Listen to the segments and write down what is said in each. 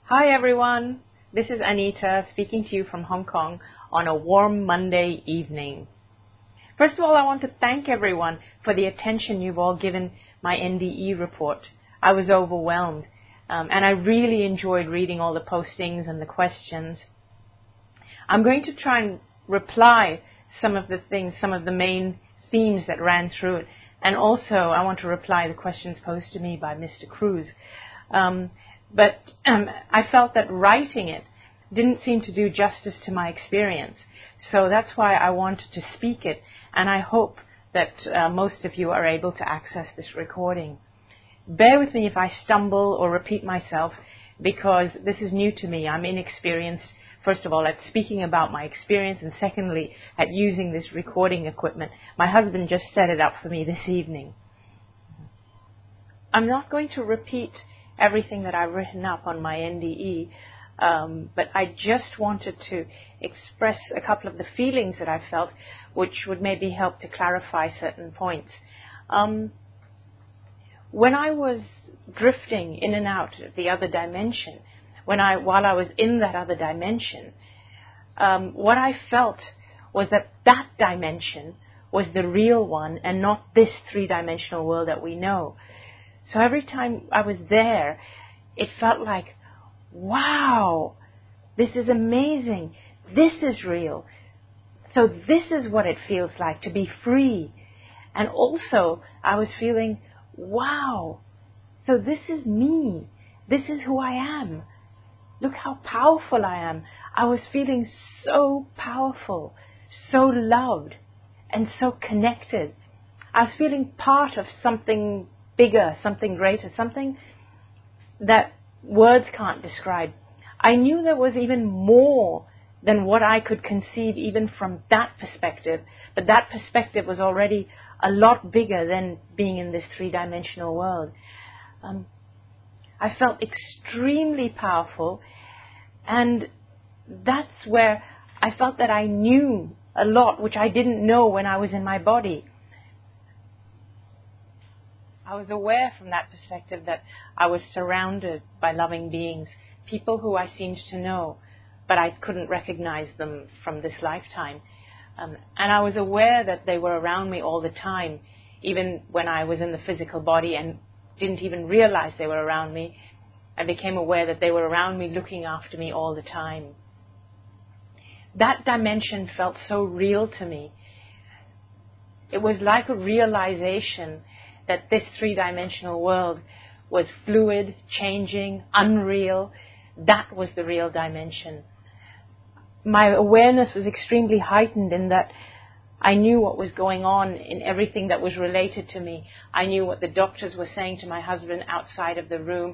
Hi everyone, this is Anita speaking to you from Hong Kong on a warm Monday evening. First of all, I want to thank everyone for the attention you've all given my NDE report. I was overwhelmed and I really enjoyed reading all the postings and the questions. I'm going to try and reply some of the main themes that ran through it, and also I want to reply the questions posed to me by Mr. Cruz. But I felt that writing it didn't seem to do justice to my experience. So that's why I wanted to speak it, and I hope that most of you are able to access this recording. Bear with me if I stumble or repeat myself, because this is new to me. I'm inexperienced, first of all, at speaking about my experience, and secondly, at using this recording equipment. My husband just set it up for me this evening. I'm not going to repeat everything that I've written up on my NDE, but I just wanted to express a couple of the feelings that I felt, which would maybe help to clarify certain points. When I was drifting in and out of the other dimension, while I was in that other dimension, what I felt was that dimension was the real one and not this three-dimensional world that we know. So every time I was there, it felt like, wow, this is amazing. This is real. So this is what it feels like to be free. And also, I was feeling, wow, so this is me. This is who I am. Look how powerful I am. I was feeling so powerful, so loved, and so connected. I was feeling part of something bigger, something greater, something that words can't describe. I knew there was even more than what I could conceive even from that perspective, but that perspective was already a lot bigger than being in this three-dimensional world. I felt extremely powerful, and that's where I felt that I knew a lot which I didn't know when I was in my body. I was aware from that perspective that I was surrounded by loving beings, people who I seemed to know, but I couldn't recognize them from this lifetime. And I was aware that they were around me all the time, even when I was in the physical body and didn't even realize they were around me. I became aware that they were around me, looking after me all the time. That dimension felt so real to me. It was like a realization that this three-dimensional world was fluid, changing, unreal. That was the real dimension. My awareness was extremely heightened in that I knew what was going on in everything that was related to me. I knew what the doctors were saying to my husband outside of the room.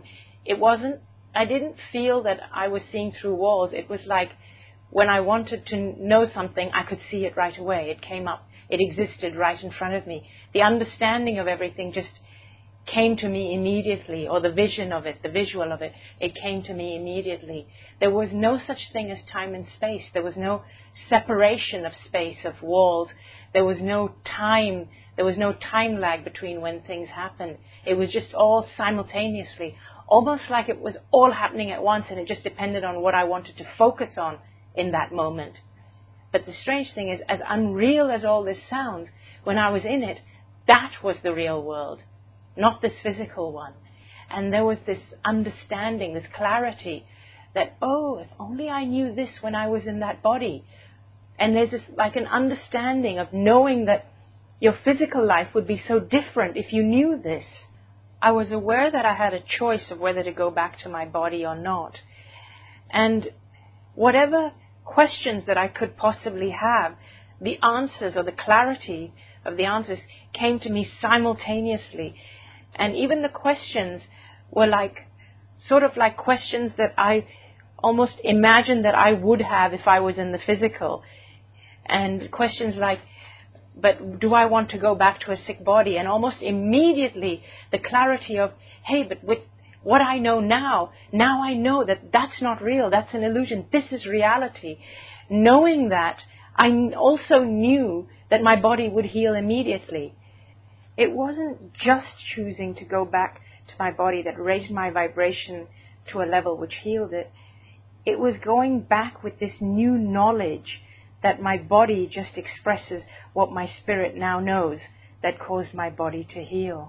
I didn't feel that I was seeing through walls. It was like when I wanted to know something, I could see it right away. It came up. It existed right in front of me. The understanding of everything just came to me immediately, or the vision of it, the visual of it, it came to me immediately. There was no such thing as time and space. There was no separation of space, of walls. There was no time. There was no time lag between when things happened. It was just all simultaneously, almost like it was all happening at once, and it just depended on what I wanted to focus on in that moment. But the strange thing is, as unreal as all this sounds, when I was in it, that was the real world, not this physical one. And there was this understanding, this clarity that, oh, if only I knew this when I was in that body. And there's this like an understanding of knowing that your physical life would be so different if you knew this. I was aware that I had a choice of whether to go back to my body or not. And whatever questions that I could possibly have, the answers or the clarity of the answers came to me simultaneously. And even the questions were sort of like questions that I almost imagined that I would have if I was in the physical. And questions like, but do I want to go back to a sick body? And almost immediately the clarity of, hey, but with what I know now I know that that's not real, that's an illusion, this is reality. Knowing that, I also knew that my body would heal immediately. It wasn't just choosing to go back to my body that raised my vibration to a level which healed it. It was going back with this new knowledge that my body just expresses what my spirit now knows that caused my body to heal.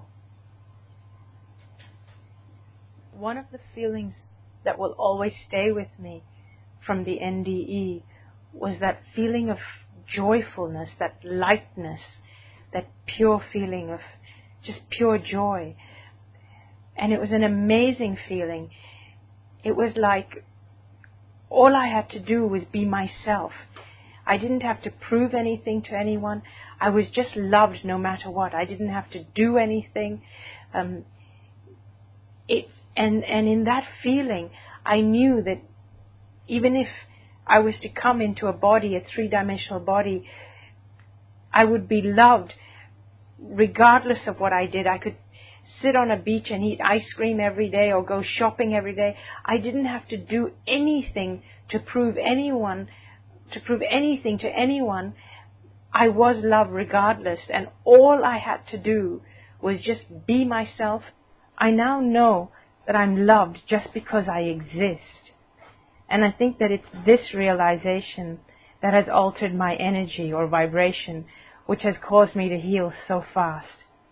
One of the feelings that will always stay with me from the NDE was that feeling of joyfulness, that lightness, that pure feeling of just pure joy. And it was an amazing feeling. It was like all I had to do was be myself. I didn't have to prove anything to anyone. I was just loved no matter what. I didn't have to do anything. And in that feeling, I knew that even if I was to come into a body, a three-dimensional body, I would be loved regardless of what I did. I could sit on a beach and eat ice cream every day or go shopping every day. I didn't have to do anything to prove anything to anyone. I was loved regardless, and all I had to do was just be myself. I now know that I'm loved just because I exist. And I think that it's this realization that has altered my energy or vibration, which has caused me to heal so fast.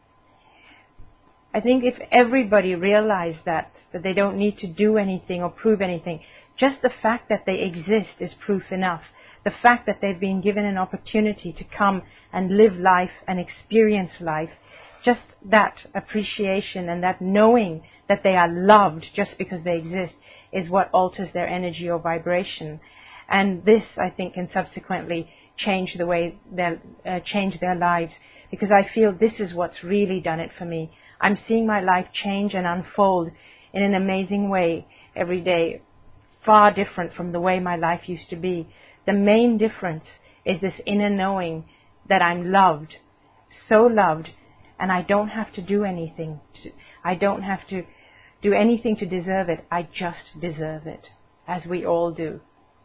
I think if everybody realized that they don't need to do anything or prove anything, just the fact that they exist is proof enough. The fact that they've been given an opportunity to come and live life and experience life, just that appreciation and that knowing that they are loved just because they exist is what alters their energy or vibration. And this, I think, can subsequently change the way change their lives, because I feel this is what's really done it for me. I'm seeing my life change and unfold in an amazing way every day, far different from the way my life used to be. The main difference is this inner knowing that I'm loved, so loved, and I don't have to do anything. I don't have to do anything to deserve it. I just deserve it, as we all do.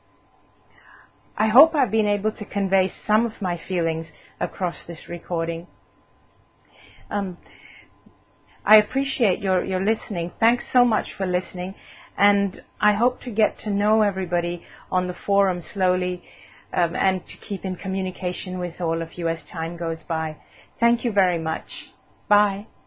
I hope I've been able to convey some of my feelings across this recording. I appreciate your listening. Thanks so much for listening. And I hope to get to know everybody on the forum slowly and to keep in communication with all of you as time goes by. Thank you very much. Bye.